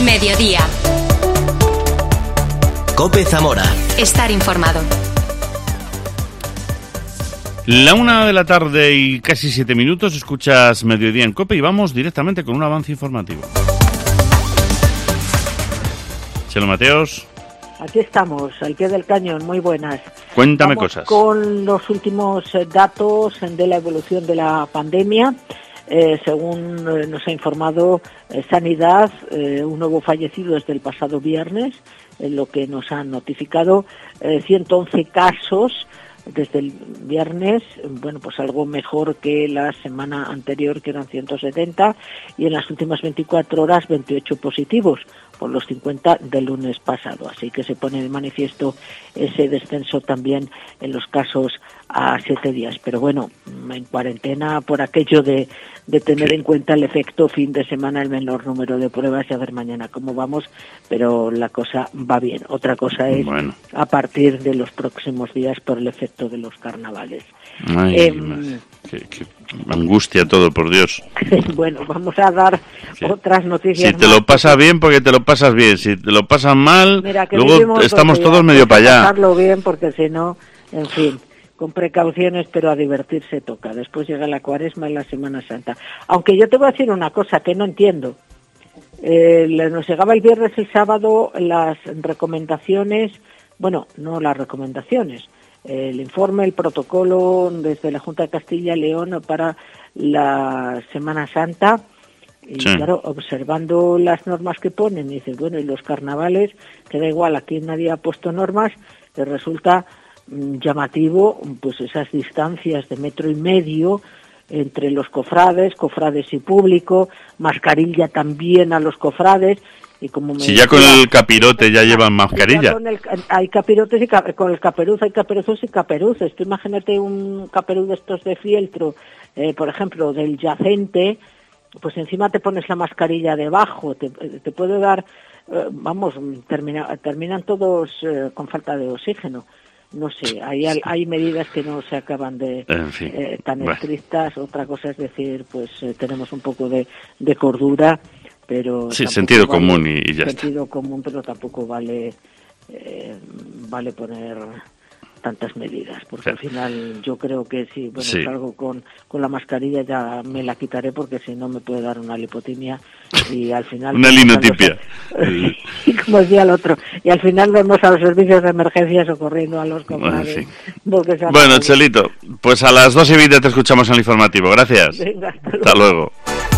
Mediodía. COPE Zamora. Estar informado. La 1 de la tarde y casi 7 minutos, escuchas Mediodía en COPE y vamos directamente con un avance informativo. Chelo Mateos. Aquí estamos, al pie del cañón, muy buenas. Cuéntame Vamos cosas. Con los últimos datos de la evolución de la pandemia. Según nos ha informado Sanidad, un nuevo fallecido desde el pasado viernes, lo que nos han notificado 111 casos desde el viernes, bueno, pues algo mejor que la semana anterior, que eran 170, y en las últimas 24 horas 28 positivos, por los 50 del lunes pasado. Así que se pone de manifiesto ese descenso también en los casos a 7 días. Pero bueno, en cuarentena por aquello de tener en cuenta el efecto fin de semana, el menor número de pruebas y a ver mañana cómo vamos, pero la cosa va bien. Otra cosa es a partir de los próximos días por el efecto de los carnavales. Ay, qué angustia todo, por Dios. Bueno, vamos a dar otras noticias. Si te lo pasas bien, porque te lo pasas bien. Si te lo pasas mal, mira, luego estamos todos medio para allá. Pasarlo bien, porque si no, en fin, con precauciones, pero a divertirse toca. Después llega la Cuaresma y la Semana Santa. Aunque yo te voy a decir una cosa que no entiendo. Nos llegaba el viernes y el sábado las recomendaciones, bueno, no las recomendaciones, el informe, el protocolo desde la Junta de Castilla y León para la Semana Santa. Y claro, observando las normas que ponen, dices, bueno, y los carnavales, que da igual, aquí nadie ha puesto normas, que resulta llamativo pues esas distancias de 1,5 metros entre los cofrades y público, mascarilla también a los cofrades. Y como si ya con el capirote ya llevan mascarilla. Hay capirotes y con el caperuz hay caperuzos y caperuces. Tú imagínate un caperuz de estos de fieltro, por ejemplo, del yacente, pues encima te pones la mascarilla debajo, te puede dar, terminan todos con falta de oxígeno. No sé, hay medidas que no se acaban de tan estrictas. Otra cosa es decir, pues tenemos un poco de cordura, pero sí, sentido común y ya está. Sentido común, pero tampoco vale poner tantas medidas, porque al final yo creo que si salgo con la mascarilla ya me la quitaré, porque si no me puede dar una lipotimia y al final una linotipia. Y como decía el otro, y al final vemos a los servicios de emergencia socorriendo a los comadres. Bueno, Chelito, pues a las 2:20 te escuchamos en el informativo. Gracias. Venga, hasta luego.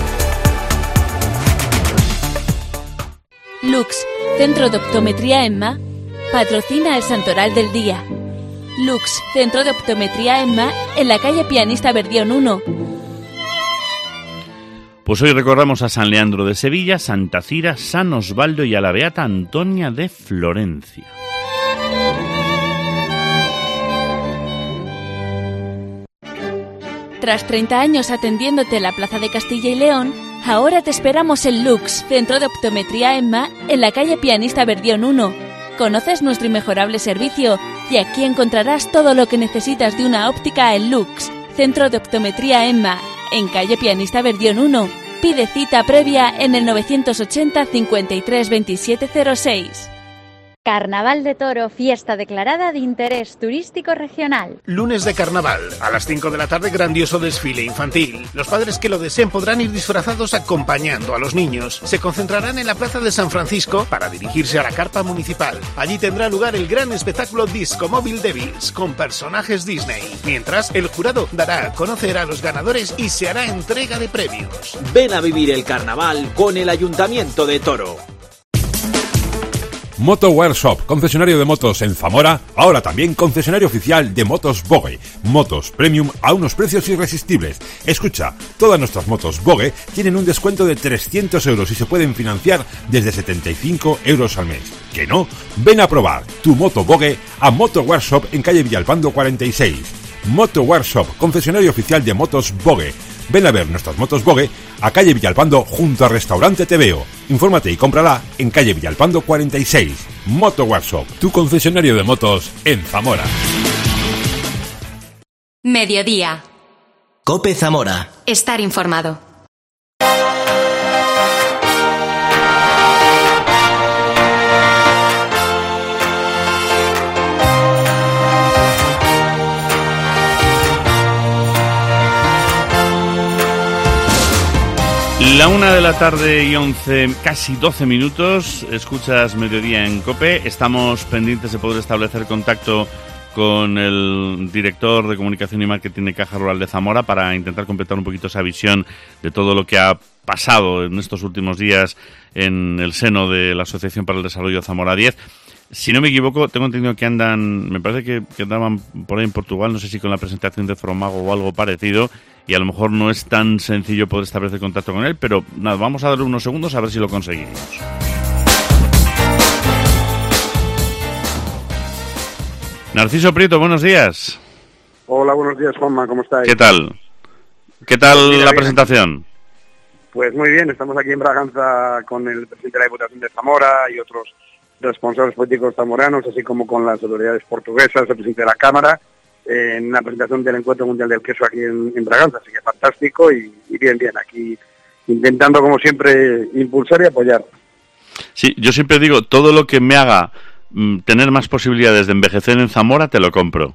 Lux, Centro de Optometría EMMA, patrocina el Santoral del Día. Lux, Centro de Optometría EMMA, en la calle Pianista Verdión 1. Pues hoy recordamos a San Leandro de Sevilla, Santa Cira, San Osvaldo y a la Beata Antonia de Florencia. Tras 30 años atendiéndote en la Plaza de Castilla y León, ahora te esperamos en Lux, Centro de Optometría EMMA, en la calle Pianista Verdión 1. ¿Conoces nuestro inmejorable servicio? Y aquí encontrarás todo lo que necesitas de una óptica en Lux, Centro de Optometría EMMA, en calle Pianista Verdión 1. Pide cita previa en el 980 53 27 06. Carnaval de Toro, fiesta declarada de interés turístico regional. Lunes de carnaval, a las 5 de la tarde, grandioso desfile infantil. Los padres que lo deseen podrán ir disfrazados acompañando a los niños. Se concentrarán en la plaza de San Francisco para dirigirse a la carpa municipal. Allí tendrá lugar el gran espectáculo Disco Móvil Devils, con personajes Disney. Mientras, el jurado dará a conocer a los ganadores y se hará entrega de premios. Ven a vivir el carnaval con el Ayuntamiento de Toro. Moto Workshop, concesionario de motos en Zamora, ahora también concesionario oficial de motos Bogue, motos premium a unos precios irresistibles. Escucha, todas nuestras motos Bogue tienen un descuento de 300 € y se pueden financiar desde 75 € al mes. ¿Que no? Ven a probar tu moto Bogue a Moto Workshop en calle Villalpando 46. Moto Workshop, concesionario oficial de motos Bogue. Ven a ver nuestras motos Bogue a calle Villalpando junto al restaurante Te Veo. Infórmate y cómprala en calle Villalpando 46. Moto Workshop, tu concesionario de motos en Zamora. Mediodía. COPE Zamora. Estar informado. La 1:11, casi 12 minutos. Escuchas Mediodía en COPE. Estamos pendientes de poder establecer contacto con el director de Comunicación y Marketing de Caja Rural de Zamora para intentar completar un poquito esa visión de todo lo que ha pasado en estos últimos días en el seno de la Asociación para el Desarrollo Zamora 10. Si no me equivoco, tengo entendido que andan, me parece que andaban por ahí en Portugal, no sé si con la presentación de Fromago o algo parecido, y a lo mejor no es tan sencillo poder establecer contacto con él, pero nada, vamos a darle unos segundos a ver si lo conseguimos. Narciso Prieto, buenos días. Hola, buenos días, Juanma, ¿cómo estáis? ¿Qué tal? ¿Qué tal la presentación? Pues muy bien, estamos aquí en Braganza con el presidente de la Diputación de Zamora y otros responsables políticos zamoranos, así como con las autoridades portuguesas, el presidente de la Cámara, en la presentación del Encuentro Mundial del Queso aquí en Braganza, así que fantástico y bien, aquí intentando como siempre impulsar y apoyar. Sí, yo siempre digo, todo lo que me haga tener más posibilidades de envejecer en Zamora, te lo compro.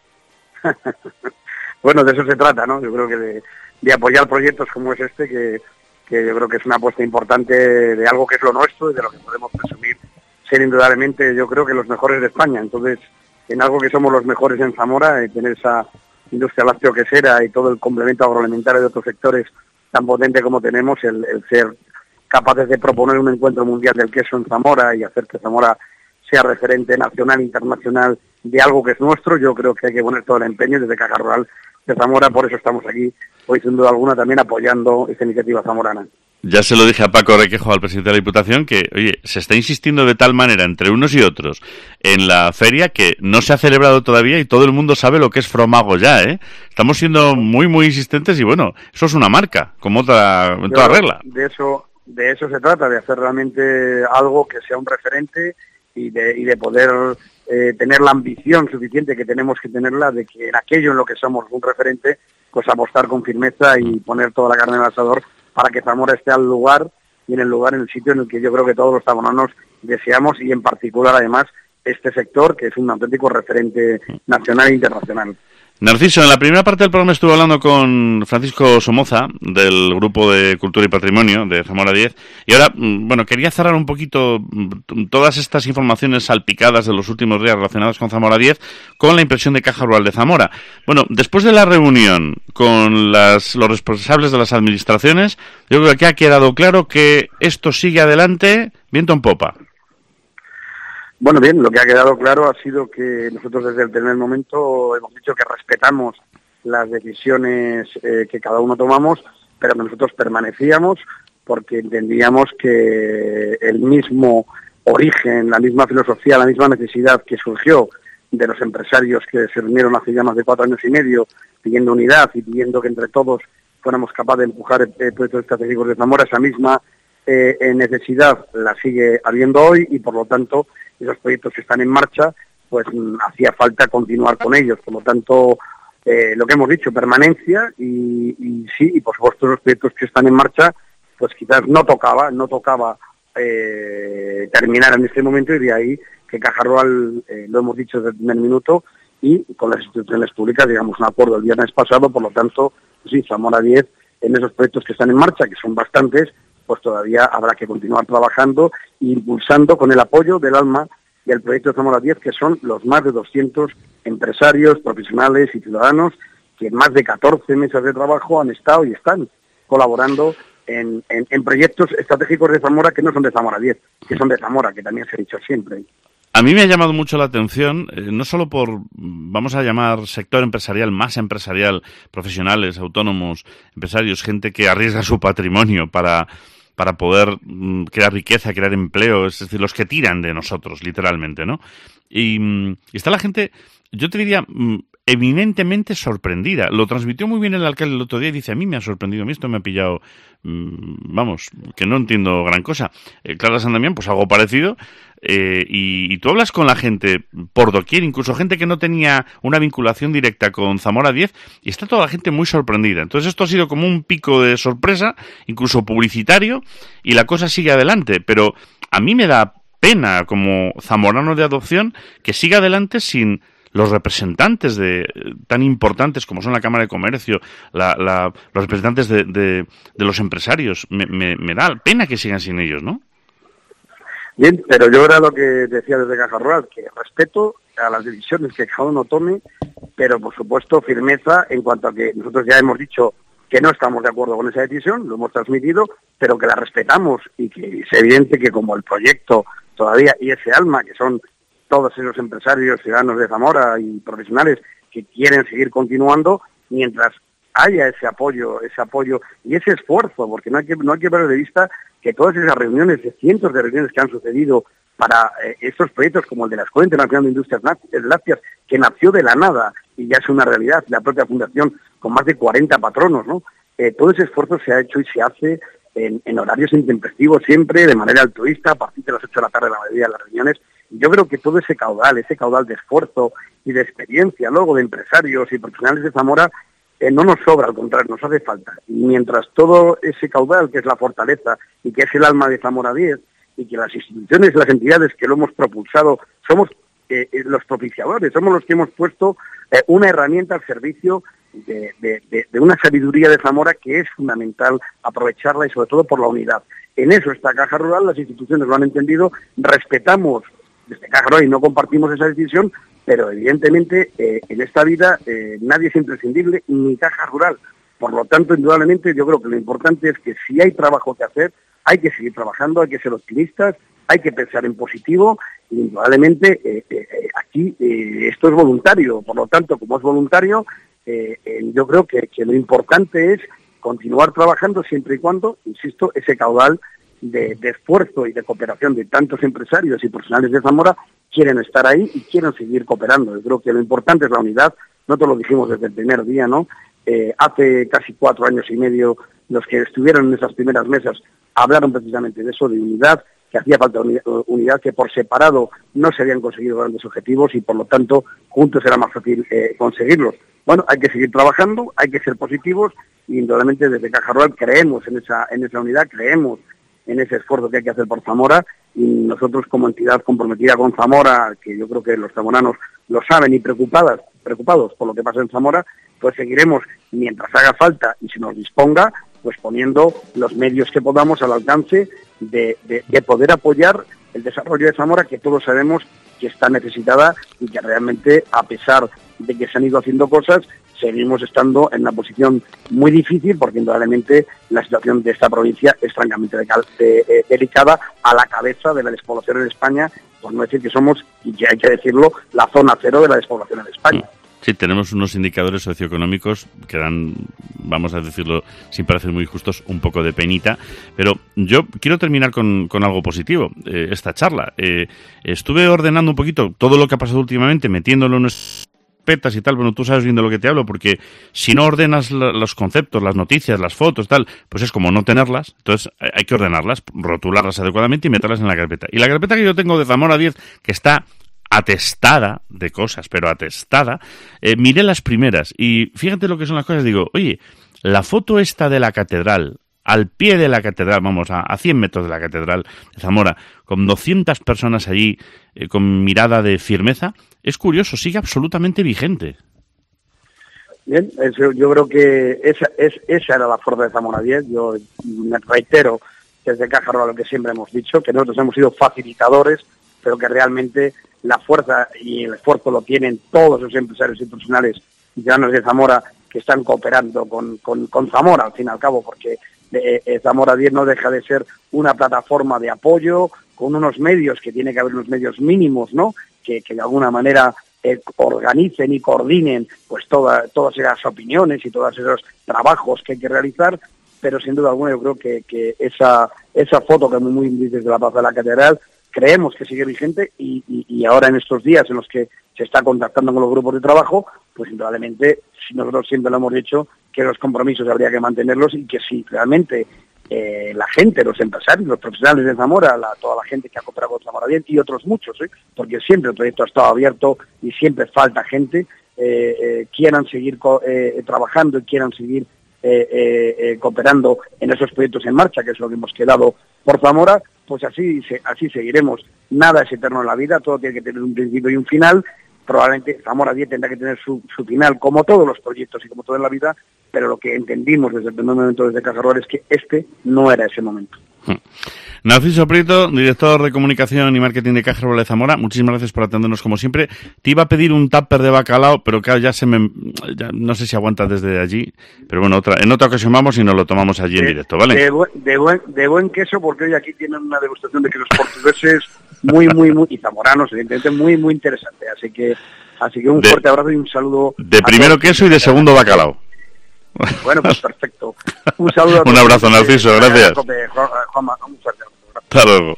Bueno, de eso se trata, ¿no? Yo creo que de apoyar proyectos como es este, que yo creo que es una apuesta importante de algo que es lo nuestro y de lo que podemos presumir ser indudablemente, yo creo que los mejores de España. Entonces, en algo que somos los mejores en Zamora, tener esa industria lácteo-quesera y todo el complemento agroalimentario de otros sectores tan potente como tenemos, el ser capaces de proponer un encuentro mundial del queso en Zamora y hacer que Zamora sea referente nacional e internacional de algo que es nuestro, yo creo que hay que poner todo el empeño desde Caja Rural de Zamora, por eso estamos aquí hoy sin duda alguna también apoyando esta iniciativa zamorana. Ya se lo dije a Paco Requejo, al presidente de la Diputación, que, oye, se está insistiendo de tal manera entre unos y otros en la feria que no se ha celebrado todavía y todo el mundo sabe lo que es Fromago ya, ¿eh? Estamos siendo muy, muy insistentes y, bueno, eso es una marca, como otra, en toda regla. De eso se trata, de hacer realmente algo que sea un referente y de poder tener la ambición suficiente que tenemos que tenerla de que en aquello en lo que somos un referente, pues apostar con firmeza y poner toda la carne en el asador para que Zamora esté al lugar y en el sitio en el que yo creo que todos los zamoranos deseamos, y en particular además este sector que es un auténtico referente nacional e internacional. Narciso, en la primera parte del programa estuve hablando con Francisco Somoza, del Grupo de Cultura y Patrimonio de Zamora 10, y ahora, bueno, quería cerrar un poquito todas estas informaciones salpicadas de los últimos días relacionadas con Zamora 10 con la impresión de Caja Rural de Zamora. Bueno, después de la reunión con los responsables de las administraciones, yo creo que ha quedado claro que esto sigue adelante viento en popa. Bueno, bien, lo que ha quedado claro ha sido que nosotros desde el primer momento hemos dicho que respetamos las decisiones que cada uno tomamos, pero que nosotros permanecíamos porque entendíamos que el mismo origen, la misma filosofía, la misma necesidad que surgió de los empresarios que se reunieron hace ya más de 4 años y medio pidiendo unidad y pidiendo que entre todos fuéramos capaces de empujar proyectos estratégicos de Zamora, esa misma necesidad la sigue habiendo hoy y por lo tanto esos proyectos que están en marcha, pues hacía falta continuar con ellos. Por lo tanto, lo que hemos dicho, permanencia y sí, y por supuesto los proyectos que están en marcha, pues quizás no tocaba terminar en este momento, y de ahí que Caja Rural, lo hemos dicho desde el primer minuto, y con las instituciones públicas llegamos a un acuerdo el viernes pasado. Por lo tanto, sí, Zamora 10, en esos proyectos que están en marcha, que son bastantes, pues todavía habrá que continuar trabajando e impulsando con el apoyo del alma del proyecto Zamora 10, que son los más de 200 empresarios, profesionales y ciudadanos que en más de 14 mesas de trabajo han estado y están colaborando en proyectos estratégicos de Zamora que no son de Zamora 10, que son de Zamora, que también se ha dicho siempre. A mí me ha llamado mucho la atención, no solo por, vamos a llamar, sector empresarial, más empresarial, profesionales, autónomos, empresarios, gente que arriesga su patrimonio para poder crear riqueza, crear empleo, es decir, los que tiran de nosotros, literalmente, ¿no? Y está la gente, yo te diría, eminentemente sorprendida. Lo transmitió muy bien el alcalde el otro día y dice, a mí me ha sorprendido, a mí esto me ha pillado, vamos, que no entiendo gran cosa. Clara San Damián, pues algo parecido, y tú hablas con la gente por doquier, incluso gente que no tenía una vinculación directa con Zamora 10, y está toda la gente muy sorprendida. Entonces esto ha sido como un pico de sorpresa, incluso publicitario, y la cosa sigue adelante, pero a mí me da pena como zamorano de adopción que siga adelante sin los representantes tan importantes como son la Cámara de Comercio, los representantes de los empresarios. Me da pena que sigan sin ellos, ¿no? Bien, pero yo era lo que decía desde Caja Rural, que respeto a las decisiones que cada uno tome, pero por supuesto firmeza en cuanto a que nosotros ya hemos dicho que no estamos de acuerdo con esa decisión, lo hemos transmitido, pero que la respetamos y que es evidente que como el proyecto todavía y ese alma, que son todos esos empresarios, ciudadanos de Zamora y profesionales que quieren seguir continuando, mientras haya ese apoyo y ese esfuerzo, porque no hay que perder de vista que todas esas reuniones, de cientos de reuniones que han sucedido para estos proyectos como el de la Escuela Internacional de Industrias Lácteas, que nació de la nada y ya es una realidad, la propia fundación con más de 40 patronos, ¿no? Todo ese esfuerzo se ha hecho y se hace en horarios intempestivos siempre, de manera altruista, a partir de las 8 de la tarde la mayoría de las reuniones. Y yo creo que todo ese caudal de esfuerzo y de experiencia luego de empresarios y profesionales de Zamora no nos sobra, al contrario, nos hace falta. Y mientras todo ese caudal, que es la fortaleza y que es el alma de Zamora 10, y que las instituciones, las entidades que lo hemos propulsado, somos los propiciadores, somos los que hemos puesto una herramienta al servicio de una sabiduría de Zamora que es fundamental aprovecharla y sobre todo por la unidad. En eso está Caja Rural, las instituciones lo han entendido, respetamos desde Caja Rural y no compartimos esa decisión, pero evidentemente en esta vida nadie es imprescindible, ni Caja Rural. Por lo tanto, indudablemente, yo creo que lo importante es que si hay trabajo que hacer, hay que seguir trabajando, hay que ser optimistas, hay que pensar en positivo, y indudablemente aquí esto es voluntario. Por lo tanto, como es voluntario, yo creo que lo importante es continuar trabajando siempre y cuando, insisto, ese caudal de esfuerzo y de cooperación de tantos empresarios y profesionales de Zamora quieren estar ahí y quieren seguir cooperando. Yo creo que lo importante es la unidad. Nosotros lo dijimos desde el primer día, ¿no? Hace casi 4 años y medio los que estuvieron en esas primeras mesas hablaron precisamente de eso, de unidad, que hacía falta unidad, que por separado no se habían conseguido grandes objetivos y por lo tanto juntos era más fácil conseguirlos. Bueno, hay que seguir trabajando, hay que ser positivos y indudablemente desde Caja Rural creemos en esa unidad, creemos en ese esfuerzo que hay que hacer por Zamora y nosotros como entidad comprometida con Zamora, que yo creo que los zamoranos lo saben y preocupados por lo que pasa en Zamora, pues seguiremos mientras haga falta y se nos disponga, pues poniendo los medios que podamos al alcance de poder apoyar el desarrollo de Zamora, que todos sabemos que está necesitada y que realmente, a pesar de que se han ido haciendo cosas, seguimos estando en una posición muy difícil porque indudablemente la situación de esta provincia es francamente delicada, a la cabeza de la despoblación en España, por no decir que somos, y ya hay que decirlo, la zona cero de la despoblación en España. Sí, tenemos unos indicadores socioeconómicos que dan, vamos a decirlo sin parecer muy justos, un poco de penita, pero yo quiero terminar con algo positivo, esta charla. Estuve ordenando un poquito todo lo que ha pasado últimamente, metiéndolo en petas y tal. Bueno, tú sabes bien de lo que te hablo, porque si no ordenas los conceptos, las noticias, las fotos, tal, pues es como no tenerlas. Entonces hay que ordenarlas, rotularlas adecuadamente y meterlas en la carpeta. Y la carpeta que yo tengo de Zamora 10, que está atestada de cosas, pero atestada, miré las primeras y fíjate lo que son las cosas. Digo, oye, la foto esta de la catedral, al pie de la catedral, vamos, a 100 metros de la catedral de Zamora, con 200 personas allí, con mirada de firmeza, es curioso, sigue absolutamente vigente. Bien, yo creo que esa era la fuerza de Zamora 10. Yo me reitero desde Caja Rural lo que siempre hemos dicho, que nosotros hemos sido facilitadores, pero que realmente la fuerza y el esfuerzo lo tienen todos los empresarios y profesionales y ciudadanos de Zamora que están cooperando con Zamora, al fin y al cabo, porque Zamora 10 no deja de ser una plataforma de apoyo con unos medios, que tiene que haber unos medios mínimos, ¿no? Que de alguna manera organicen y coordinen pues todas esas opiniones y todos esos trabajos que hay que realizar, pero sin duda alguna yo creo que esa foto que muy bien desde la Plaza de la Catedral creemos que sigue vigente y ahora en estos días en los que se está contactando con los grupos de trabajo, pues indudablemente nosotros siempre lo hemos dicho que los compromisos habría que mantenerlos y que si realmente la gente, los empresarios, los profesionales de Zamora, toda la gente que ha cooperado con Zamora 10 y otros muchos, porque siempre el proyecto ha estado abierto y siempre falta gente, quieran seguir trabajando y quieran seguir cooperando en esos proyectos en marcha, que es lo que hemos quedado por Zamora, pues así seguiremos. Nada es eterno en la vida, todo tiene que tener un principio y un final, probablemente Zamora 10 tendrá que tener su final, como todos los proyectos y como todo en la vida, pero lo que entendimos desde el primer momento desde Caja Rural es que este no era ese momento. Narciso Prieto, director de comunicación y marketing de Caja Rural de Zamora, muchísimas gracias por atendernos como siempre. Te iba a pedir un tupper de bacalao, pero claro, ya no sé si aguantas desde allí, pero bueno, en otra ocasión vamos y nos lo tomamos allí en directo, ¿vale? De buen queso, porque hoy aquí tienen una degustación de quesos portugueses muy y zamoranos, evidentemente muy interesante, así que un fuerte abrazo y un saludo. De primero queso y de segundo bacalao. Bueno, pues perfecto. Un saludo. Un abrazo, Narciso, gracias. Juanma, un fuerte abrazo. Hasta luego.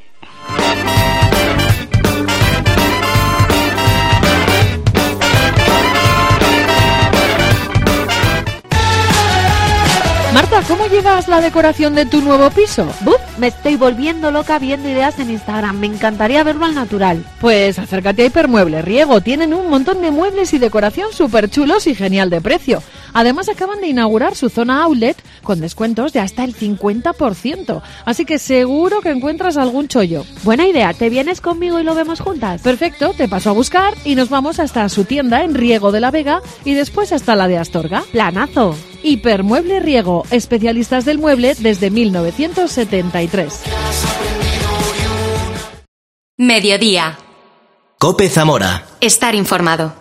Marta, ¿cómo llevas la decoración de tu nuevo piso? ¡Buf! Me estoy volviendo loca viendo ideas en Instagram. Me encantaría verlo al natural. Pues acércate a Hipermueble Riego. Tienen un montón de muebles y decoración súper chulos y genial de precio. Además, acaban de inaugurar su zona outlet con descuentos de hasta el 50%. Así que seguro que encuentras algún chollo. Buena idea. ¿Te vienes conmigo y lo vemos juntas? Perfecto. Te paso a buscar y nos vamos hasta su tienda en Riego de la Vega y después hasta la de Astorga. ¡Planazo! Hipermueble Riego, especialistas del mueble desde 1973. Mediodía. COPE Zamora. Estar informado.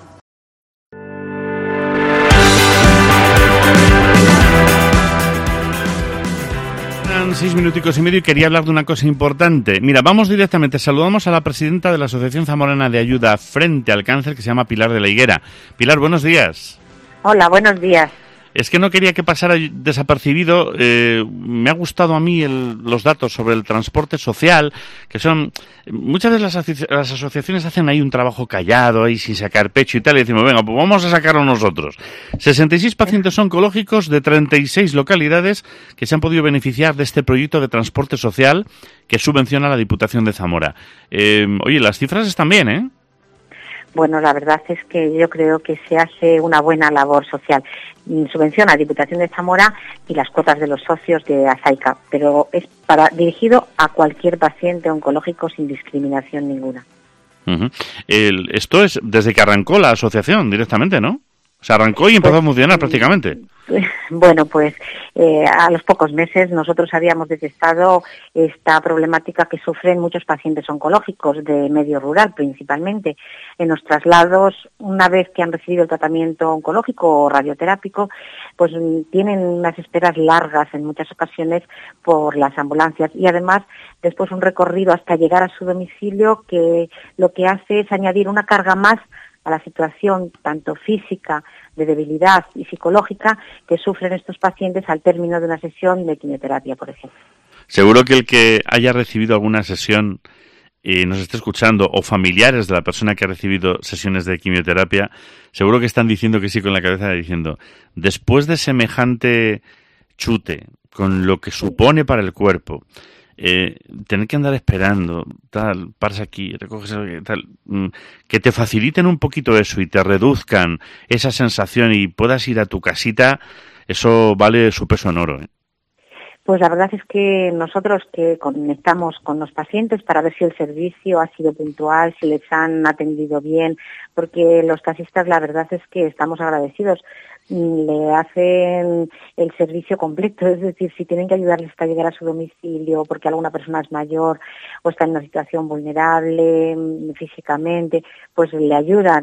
Eran 6 minuticos y medio y quería hablar de una cosa importante. Mira, vamos directamente, saludamos a la presidenta de la Asociación Zamorana de Ayuda Frente al Cáncer, que se llama Pilar de la Higuera. Pilar, buenos días. Hola, buenos días. Es que no quería que pasara desapercibido. Me ha gustado a mí los datos sobre el transporte social, que son... Muchas veces las asociaciones hacen ahí un trabajo callado, ahí sin sacar pecho y tal, y decimos, venga, pues vamos a sacarlo nosotros. 66 pacientes oncológicos de 36 localidades que se han podido beneficiar de este proyecto de transporte social que subvenciona la Diputación de Zamora. Oye, las cifras están bien, ¿eh? Bueno, la verdad es que yo creo que se hace una buena labor social. Subvenciona a Diputación de Zamora y las cuotas de los socios de Azaica, pero es dirigido a cualquier paciente oncológico sin discriminación ninguna. Esto es desde que arrancó la asociación directamente, ¿no? Se arrancó y empezó a funcionar prácticamente. Bueno, pues a los pocos meses nosotros habíamos detectado esta problemática que sufren muchos pacientes oncológicos de medio rural principalmente. En los traslados, una vez que han recibido el tratamiento oncológico o radioterápico, pues tienen unas esperas largas en muchas ocasiones por las ambulancias y además después un recorrido hasta llegar a su domicilio que lo que hace es añadir una carga más a la situación tanto física, de debilidad y psicológica que sufren estos pacientes al término de una sesión de quimioterapia, por ejemplo. Seguro que el que haya recibido alguna sesión y nos esté escuchando, o familiares de la persona que ha recibido sesiones de quimioterapia, seguro que están diciendo que sí con la cabeza, diciendo, después de semejante chute, con lo que supone para el cuerpo, tener que andar esperando, tal, paras aquí, recoges tal, que te faciliten un poquito eso y te reduzcan esa sensación y puedas ir a tu casita, eso vale su peso en oro, ¿eh? Pues la verdad es que nosotros que conectamos con los pacientes para ver si el servicio ha sido puntual, si les han atendido bien, porque los taxistas la verdad es que estamos agradecidos. Le hacen el servicio completo, es decir, si tienen que ayudarles hasta llegar a su domicilio porque alguna persona es mayor o está en una situación vulnerable físicamente, pues le ayudan,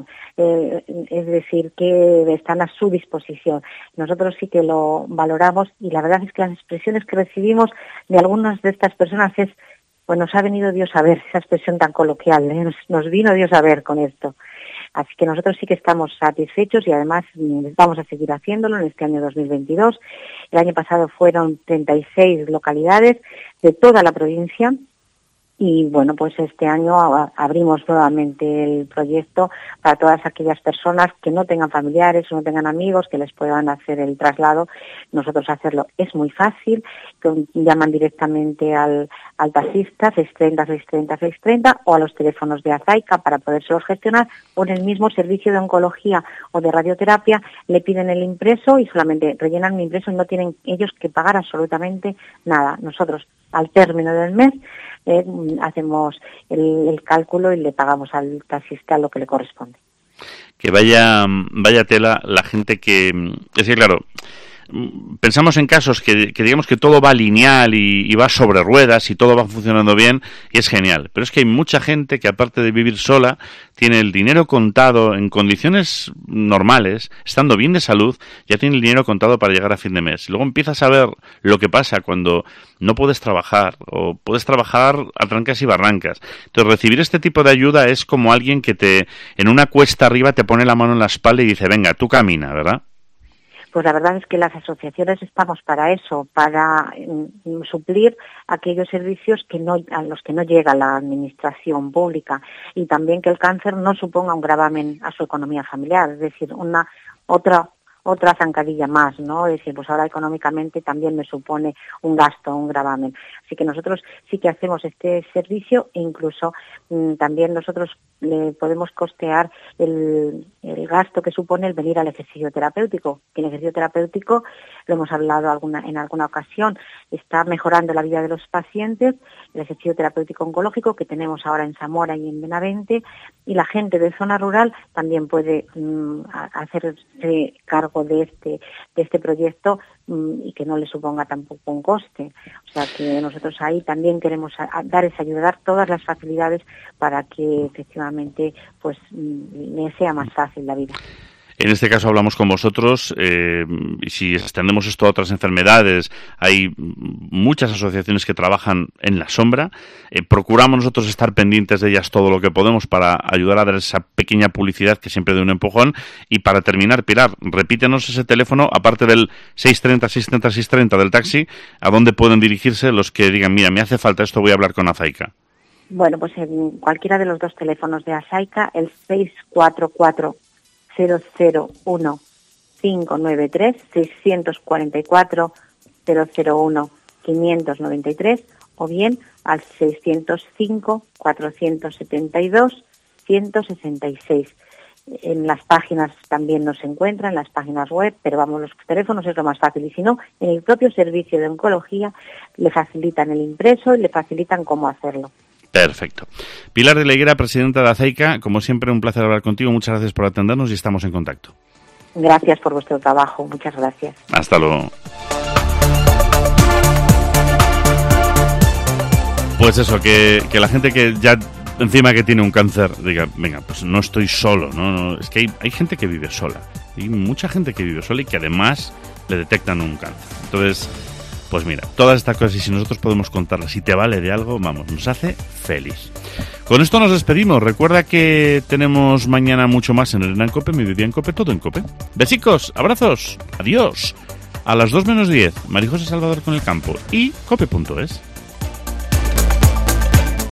es decir, que están a su disposición. Nosotros sí que lo valoramos y la verdad es que las expresiones que recibimos de algunas de estas personas es, pues nos ha venido Dios a ver, esa expresión tan coloquial, ¿eh? Nos vino Dios a ver con esto. Así que nosotros sí que estamos satisfechos y además vamos a seguir haciéndolo en este año 2022. El año pasado fueron 36 localidades de toda la provincia y bueno, pues este año abrimos nuevamente el proyecto para todas aquellas personas que no tengan familiares o no tengan amigos que les puedan hacer el traslado. Nosotros hacerlo es muy fácil, llaman directamente al taxista 630 o a los teléfonos de Azaica para podérselos gestionar, o en el mismo servicio de oncología o de radioterapia le piden el impreso y solamente rellenan el impreso y no tienen ellos que pagar absolutamente nada. Nosotros al término del mes hacemos el cálculo y le pagamos al taxista lo que le corresponde. Que vaya tela la gente que... Es que, claro, pensamos en casos que digamos que todo va lineal y va sobre ruedas y todo va funcionando bien y es genial. Pero es que hay mucha gente que, aparte de vivir sola, tiene el dinero contado en condiciones normales, estando bien de salud, ya tiene el dinero contado para llegar a fin de mes. Y luego empiezas a ver lo que pasa cuando no puedes trabajar o puedes trabajar a trancas y barrancas. Entonces, recibir este tipo de ayuda es como alguien que en una cuesta arriba te pone la mano en la espalda y dice, venga, tú camina, ¿verdad? Pues la verdad es que las asociaciones estamos para eso, para suplir aquellos servicios a los que no llega la administración pública, y también que el cáncer no suponga un gravamen a su economía familiar, es decir, otra zancadilla más, ¿no? Es decir, pues ahora económicamente también me supone un gasto, un gravamen. Así que nosotros sí que hacemos este servicio e incluso también nosotros le podemos costear el gasto que supone el venir al ejercicio terapéutico. Que el ejercicio terapéutico, lo hemos hablado en alguna ocasión, está mejorando la vida de los pacientes, el ejercicio terapéutico oncológico que tenemos ahora en Zamora y en Benavente, y la gente de zona rural también puede hacerse cargo de este proyecto y que no le suponga tampoco un coste. O sea que nosotros ahí también queremos dar todas las facilidades para que efectivamente pues me sea más fácil la vida. En este caso hablamos con vosotros y si extendemos esto a otras enfermedades, hay muchas asociaciones que trabajan en la sombra. Procuramos nosotros estar pendientes de ellas todo lo que podemos para ayudar a dar esa pequeña publicidad que siempre da un empujón. Y para terminar, Pilar, repítenos ese teléfono, aparte del 630-630-630 del taxi, ¿a dónde pueden dirigirse los que digan, mira, me hace falta esto, voy a hablar con Azaica? Bueno, pues en cualquiera de los dos teléfonos de Azaica, el 644 001 593 644 001 593 o bien al 605 472 166. En las páginas también nos encuentran, en las páginas web, pero vamos, los teléfonos es lo más fácil. Y si no, en el propio servicio de oncología le facilitan el impreso y le facilitan cómo hacerlo. Perfecto. Pilar de la Higuera, presidenta de Azaica, como siempre un placer hablar contigo, muchas gracias por atendernos y estamos en contacto. Gracias por vuestro trabajo, muchas gracias. Hasta luego. Pues eso, que la gente que ya encima que tiene un cáncer diga, venga, pues no estoy solo, no, es que hay gente que vive sola, hay mucha gente que vive sola y que además le detectan un cáncer. Entonces, pues mira, todas estas cosas, y si nosotros podemos contarlas, si te vale de algo, vamos, nos hace feliz. Con esto nos despedimos. Recuerda que tenemos mañana mucho más en Elena en COPE, Mediodía en COPE, todo en COPE. Besicos, abrazos, adiós. A las 2 menos 10, María José Salvador con el campo y cope.es.